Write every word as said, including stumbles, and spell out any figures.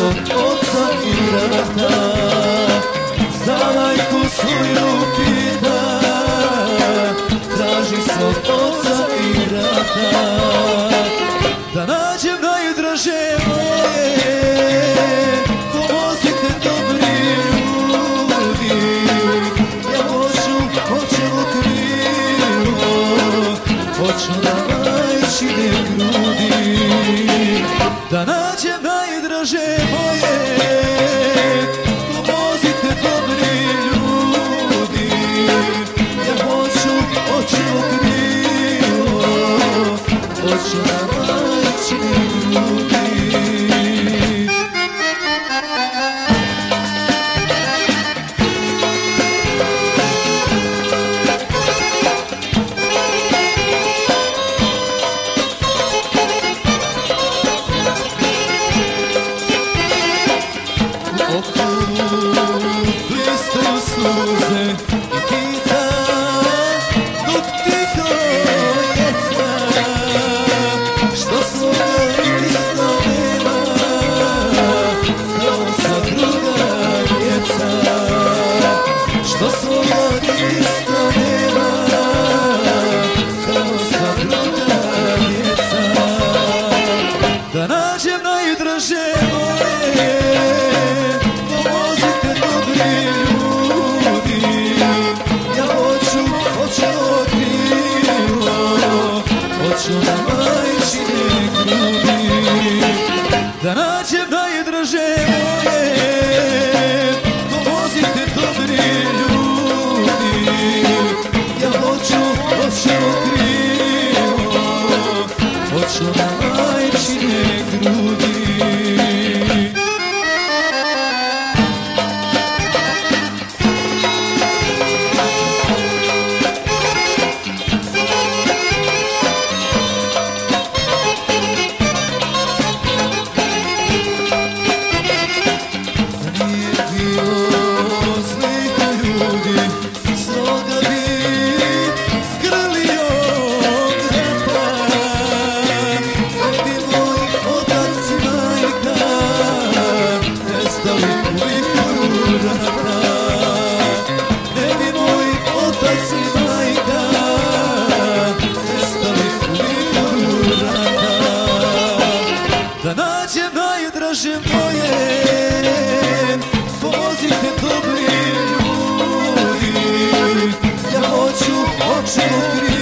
svog oca i brata, za majku svoju pita, traži svog oca i brata. Da nađem najdraže moje, pomozite dobri ljudi, ja hoću, hoćemo krilo, hoću na majčine grudi. Da nađem najdraže moje, pomozite dobri ljudi, ja hoću, hoćemo krilo, hoću na majčine grudi. Blistaju suze i pita dok ti to djeca, što svoga isto nema kao sa druga djeca, što svoga isto nema kao sa druga djeca. Da nađem najdraže moje, pomozite dobri ljudi, ja hoću, hoću krilo, hoću na majčine grudi. Da nađem najdraže moje, pomozite dobri ljudi, ja hoću, hoću krilo, hoću na majčine grudi. Da nađem najdraže moje, pomozite dobri ljudi, ja hoću, hoću krilo.